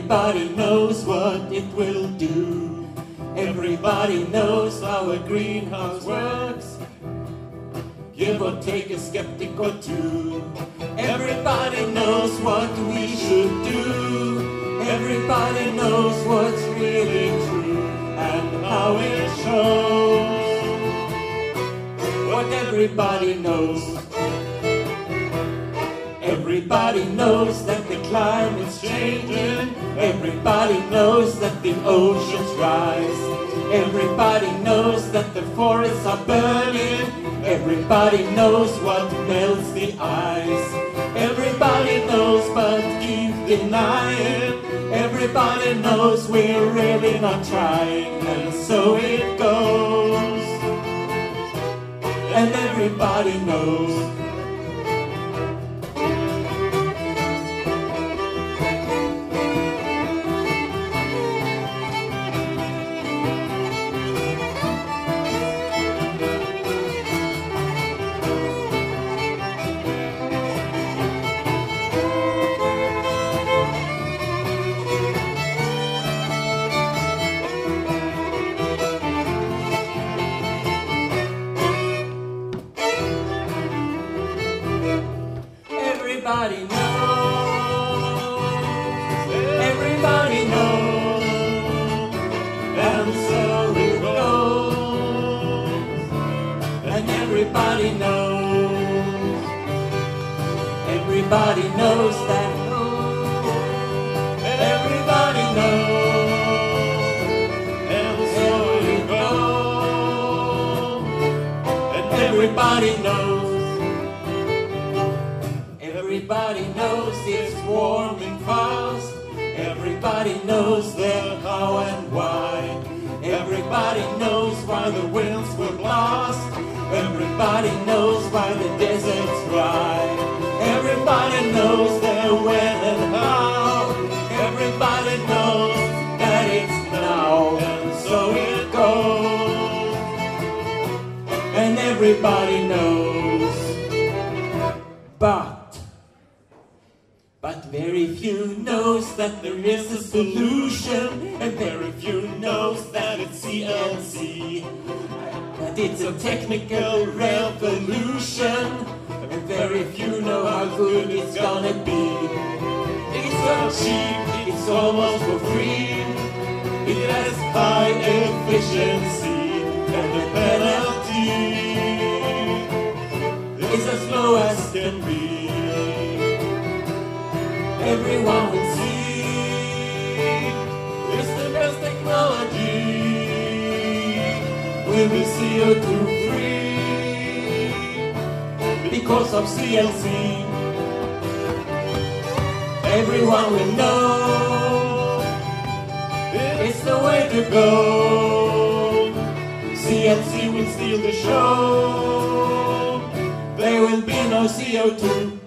Everybody knows what it will do. Everybody knows how a greenhouse works. Give or take a skeptic or two. Everybody knows what we should do. Everybody knows what's really true and how it shows. What everybody knows. Everybody knows that the climate's changing. Everybody knows that the oceans rise. Everybody knows that the forests are burning. Everybody knows what melts the ice. Everybody knows but keep denying. Everybody knows we're really not trying, and so it goes. And everybody knows. Everybody knows, everybody knows, and so it goes, and everybody knows, everybody knows that, everybody knows, and so it goes, and everybody knows. Everybody knows it's warming fast. Everybody knows the how and why. Everybody knows why the winds will blast. Everybody knows why the deserts dry. Everybody knows the when and how. Everybody knows that it's now, and so it goes. And everybody knows. But very few knows that there is a solution, and very few knows that it's CLC. That it's a technical revolution, and very few know how good it's gonna be. It's so cheap, it's almost for free. It has high efficiency, and the penalty is as low as can be. Everyone will see it's the best technology. We'll be CO2 free because of CLC. Everyone will know it's the way to go. CLC will steal the show. There will be no CO2.